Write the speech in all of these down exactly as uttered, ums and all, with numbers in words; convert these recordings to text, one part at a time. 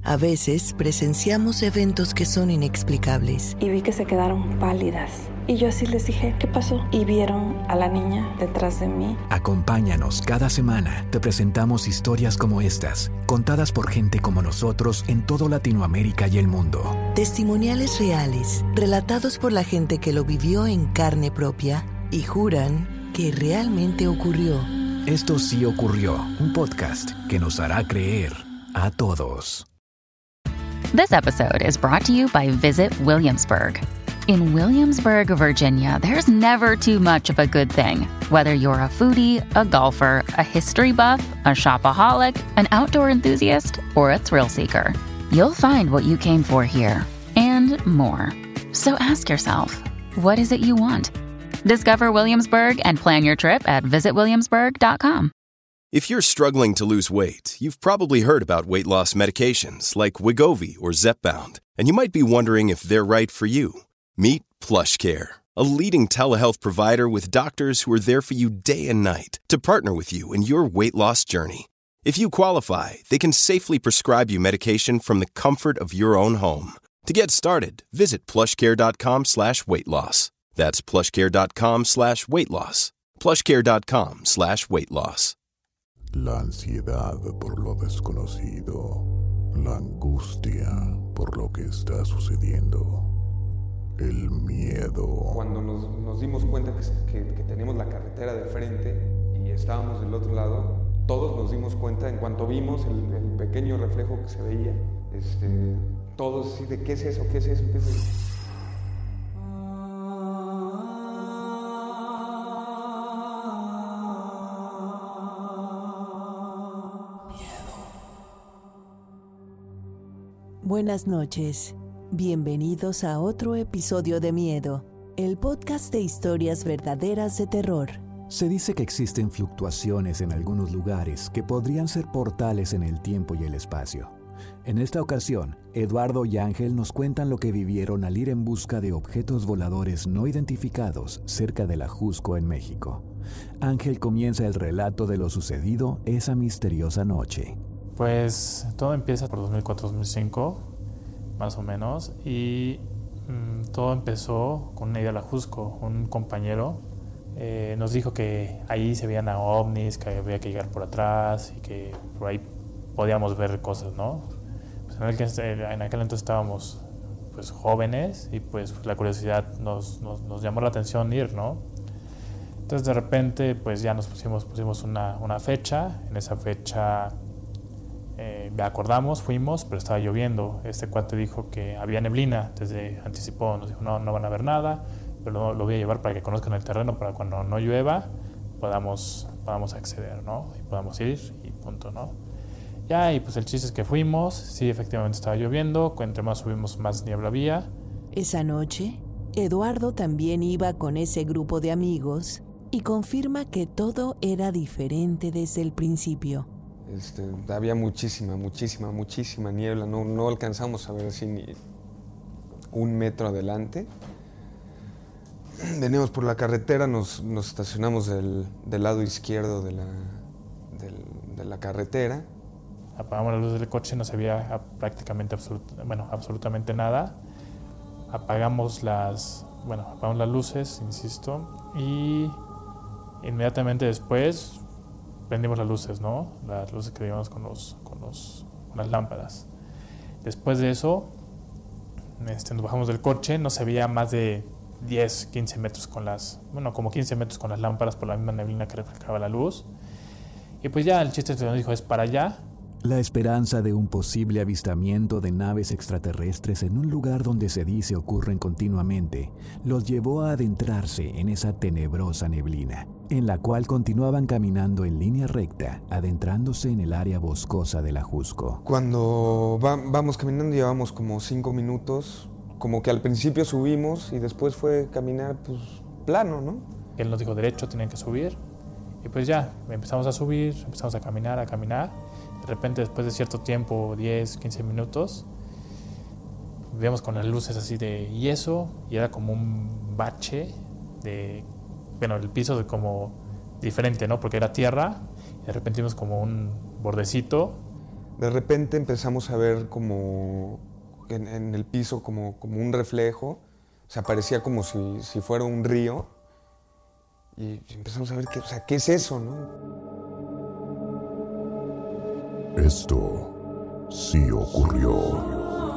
A veces presenciamos eventos que son inexplicables. Y vi que se quedaron pálidas. Y yo así les dije, ¿qué pasó? Y vieron a la niña detrás de mí. Acompáñanos cada semana. Te presentamos historias como estas, contadas por gente como nosotros en toda Latinoamérica y el mundo. Testimoniales reales, relatados por la gente que lo vivió en carne propia y juran que realmente ocurrió. Esto sí ocurrió, un podcast que nos hará creer a todos. This episode is brought to you by Visit Williamsburg. In Williamsburg, Virginia, there's never too much of a good thing. Whether you're a foodie, a golfer, a history buff, a shopaholic, an outdoor enthusiast, or a thrill seeker, you'll find what you came for here and more. So ask yourself, what is it you want? Discover Williamsburg and plan your trip at visit williamsburg dot com. If you're struggling to lose weight, you've probably heard about weight loss medications like Wegovy or Zepbound, and you might be wondering if they're right for you. Meet PlushCare, a leading telehealth provider with doctors who are there for you day and night to partner with you in your weight loss journey. If you qualify, they can safely prescribe you medication from the comfort of your own home. To get started, visit plushcare.com slash weight loss. That's plushcare.com slash weight loss. plushcare.com slash weight loss. La ansiedad por lo desconocido, la angustia por lo que está sucediendo, el miedo. Cuando nos, nos dimos cuenta que, que, que teníamos la carretera de frente y estábamos del otro lado, todos nos dimos cuenta, en cuanto vimos el, el pequeño reflejo que se veía, este, todos así de ¿qué es eso? ¿Qué es eso? ¿Qué es eso? Buenas noches. Bienvenidos a otro episodio de Miedo, el podcast de historias verdaderas de terror. Se dice que existen fluctuaciones en algunos lugares que podrían ser portales en el tiempo y el espacio. En esta ocasión, Eduardo y Ángel nos cuentan lo que vivieron al ir en busca de objetos voladores no identificados cerca de la Jusco en México. Ángel comienza el relato de lo sucedido esa misteriosa noche. Pues todo empieza por dos mil cuatro, dos mil cinco, más o menos, y mmm, todo empezó con una idea de la Jusco. Un compañero eh, nos dijo que ahí se veían a ovnis, que había que llegar por atrás y que por ahí podíamos ver cosas, ¿no? Pues en, aquel, en aquel entonces estábamos pues jóvenes y pues la curiosidad nos, nos, nos llamó la atención ir, ¿no? Entonces de repente pues ya nos pusimos, pusimos una, una fecha. En esa fecha Eh, me acordamos, fuimos, pero estaba lloviendo. Este cuate dijo que había neblina, desde anticipó, nos dijo no, no van a ver nada, pero lo, lo voy a llevar para que conozcan el terreno, para cuando no llueva podamos, podamos acceder, ¿no? Y podamos ir y punto, ¿no? Ya, y pues el chiste es que fuimos, sí, efectivamente estaba lloviendo, entre más subimos más niebla había. Esa noche, Eduardo también iba con ese grupo de amigos y confirma que todo era diferente desde el principio. Este, había muchísima, muchísima, muchísima niebla, no, no alcanzamos a ver así ni un metro adelante. Veníamos por la carretera, nos, nos estacionamos del, del lado izquierdo de la, del, de la carretera. Apagamos la luz del coche, no se veía prácticamente absolut, bueno, absolutamente nada. Apagamos las, bueno, apagamos las luces, insisto, y inmediatamente después prendimos las luces, ¿no? Las luces que llevamos con, los, con, los, con las lámparas. Después de eso, este, nos bajamos del coche, no se veía más de diez, quince metros con las, bueno, como quince metros con las lámparas por la misma neblina que reflejaba la luz. Y pues ya el chiste que nos dijo es para allá. La esperanza de un posible avistamiento de naves extraterrestres en un lugar donde se dice ocurren continuamente los llevó a adentrarse en esa tenebrosa neblina, en la cual continuaban caminando en línea recta, adentrándose en el área boscosa de la Jusco. Cuando va, vamos caminando llevamos como cinco minutos, como que al principio subimos y después fue caminar pues plano, ¿no? Él nos dijo derecho, tenían que subir, y pues ya, empezamos a subir, empezamos a caminar, a caminar. De repente, después de cierto tiempo, diez, quince minutos, vemos con las luces así de yeso y era como un bache de, bueno, el piso de como diferente, ¿no? Porque era tierra y de repente vimos como un bordecito. De repente empezamos a ver como en, en el piso como, como un reflejo, o sea, parecía como si, si fuera un río, y empezamos a ver qué, o sea, ¿qué es eso, no? Esto sí ocurrió.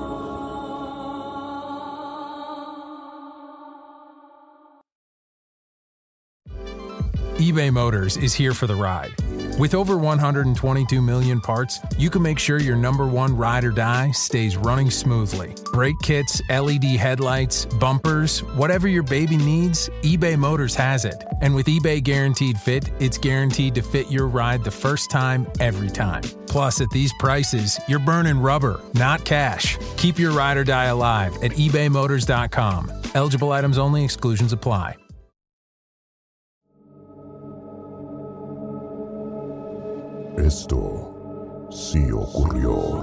eBay Motors is here for the ride. With over one hundred twenty-two million parts, you can make sure your number one ride or die stays running smoothly. Brake kits, L E D headlights, bumpers, whatever your baby needs, eBay Motors has it. And with eBay Guaranteed Fit, it's guaranteed to fit your ride the first time, every time. Plus, at these prices, you're burning rubber, not cash. Keep your ride or die alive at ebay motors dot com. Eligible items only. Exclusions apply. Esto sí ocurrió.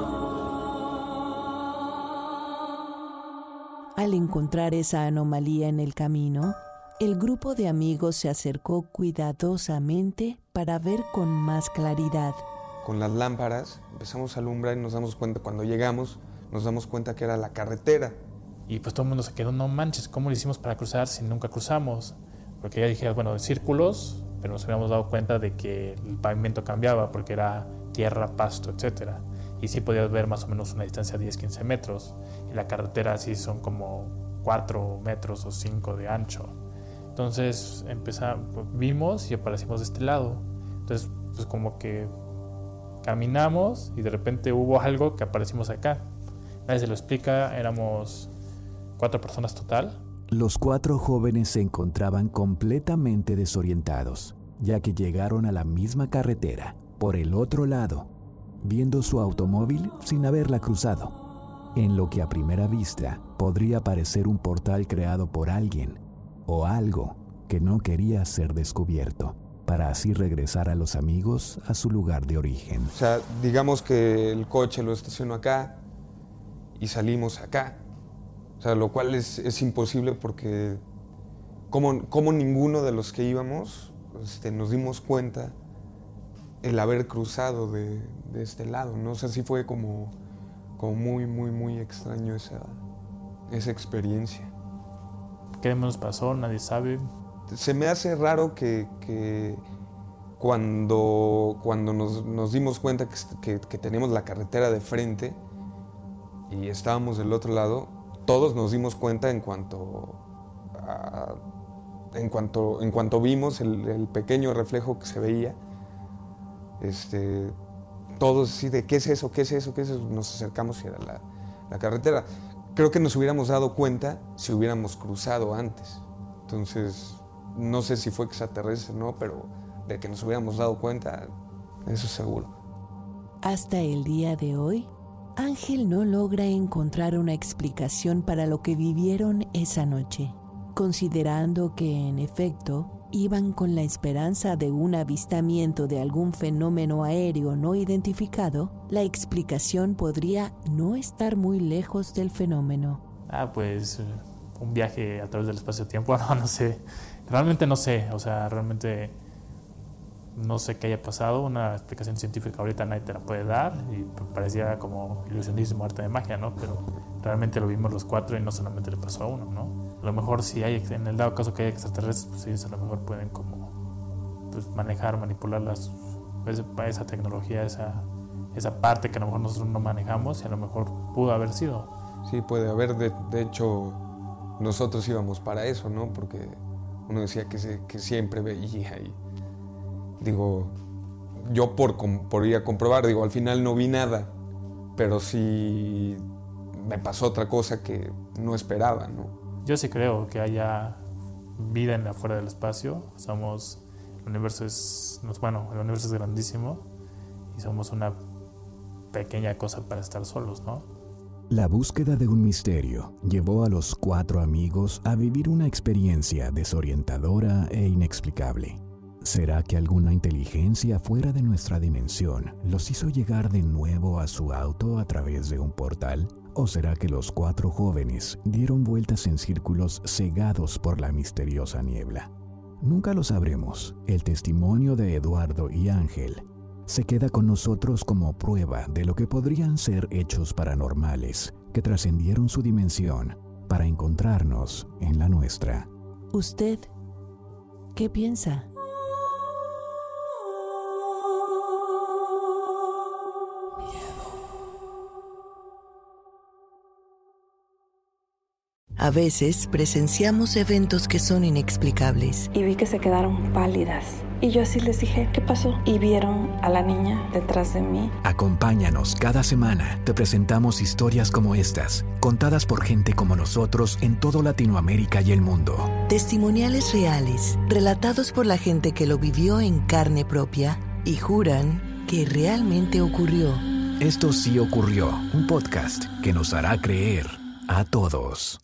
Al encontrar esa anomalía en el camino, el grupo de amigos se acercó cuidadosamente para ver con más claridad. Con las lámparas empezamos a alumbrar y nos damos cuenta, cuando llegamos, nos damos cuenta que era la carretera. Y pues todo el mundo se quedó, no manches, ¿cómo lo hicimos para cruzar si nunca cruzamos? Porque ya dije, bueno, círculos, pero nos habíamos dado cuenta de que el pavimento cambiaba porque era tierra, pasto, etcétera. Y sí podías ver más o menos una distancia de diez a quince metros. Y la carretera sí son como cuatro metros o cinco de ancho. Entonces empezamos, vimos y aparecimos de este lado. Entonces pues como que caminamos y de repente hubo algo que aparecimos acá. Nadie se lo explica, éramos cuatro personas total. Los cuatro jóvenes se encontraban completamente desorientados, ya que llegaron a la misma carretera, por el otro lado, viendo su automóvil sin haberla cruzado, en lo que a primera vista podría parecer un portal creado por alguien o algo que no quería ser descubierto, para así regresar a los amigos a su lugar de origen. O sea, digamos que el coche lo estacionó acá y salimos acá. O sea, lo cual es, es imposible porque como, como ninguno de los que íbamos este, nos dimos cuenta el haber cruzado de, de este lado, ¿no? O sea, sí fue como, como muy, muy, muy extraño esa, esa experiencia. ¿Qué nos pasó? Nadie sabe. Se me hace raro que, que cuando, cuando nos, nos dimos cuenta que, que, que teníamos la carretera de frente y estábamos del otro lado, todos nos dimos cuenta en cuanto, a, en cuanto, en cuanto vimos el, el pequeño reflejo que se veía. Este, todos así de ¿qué es eso? ¿Qué es eso? ¿Qué es eso? Nos acercamos y era la, la carretera. Creo que nos hubiéramos dado cuenta si hubiéramos cruzado antes. Entonces, no sé si fue extraterrestre, ¿no? Pero de que nos hubiéramos dado cuenta, eso seguro. Hasta el día de hoy, Ángel no logra encontrar una explicación para lo que vivieron esa noche, considerando que, en efecto, iban con la esperanza de un avistamiento de algún fenómeno aéreo no identificado. La explicación podría no estar muy lejos del fenómeno. Ah, pues un viaje a través del espacio-tiempo, no, no sé. Realmente no sé, o sea, realmente no sé qué haya pasado. Una explicación científica ahorita nadie te la puede dar y parecía como ilusionismo, arte de magia, ¿no? Pero realmente lo vimos los cuatro y no solamente le pasó a uno, ¿no? A lo mejor si hay, en el dado caso que hay extraterrestres, pues ellos a lo mejor pueden como pues, manejar, manipular las, pues, esa tecnología, esa, esa parte que a lo mejor nosotros no manejamos y a lo mejor pudo haber sido. Sí, puede haber. De, de hecho, nosotros íbamos para eso, ¿no? Porque uno decía que, se, que siempre veía y digo, yo por, por ir a comprobar, digo, al final no vi nada, pero sí me pasó otra cosa que no esperaba, ¿no? Yo sí creo que haya vida en afuera del espacio. Somos, el universo es, bueno, el universo es grandísimo y somos una pequeña cosa para estar solos, ¿no? La búsqueda de un misterio llevó a los cuatro amigos a vivir una experiencia desorientadora e inexplicable. ¿Será que alguna inteligencia fuera de nuestra dimensión los hizo llegar de nuevo a su auto a través de un portal? ¿O será que los cuatro jóvenes dieron vueltas en círculos cegados por la misteriosa niebla? Nunca lo sabremos. El testimonio de Eduardo y Ángel se queda con nosotros como prueba de lo que podrían ser hechos paranormales que trascendieron su dimensión para encontrarnos en la nuestra. ¿Usted qué piensa? A veces presenciamos eventos que son inexplicables. Y vi que se quedaron pálidas. Y yo así les dije, ¿qué pasó? Y vieron a la niña detrás de mí. Acompáñanos cada semana. Te presentamos historias como estas, contadas por gente como nosotros en toda Latinoamérica y el mundo. Testimoniales reales, relatados por la gente que lo vivió en carne propia y juran que realmente ocurrió. Esto sí ocurrió, un podcast que nos hará creer a todos.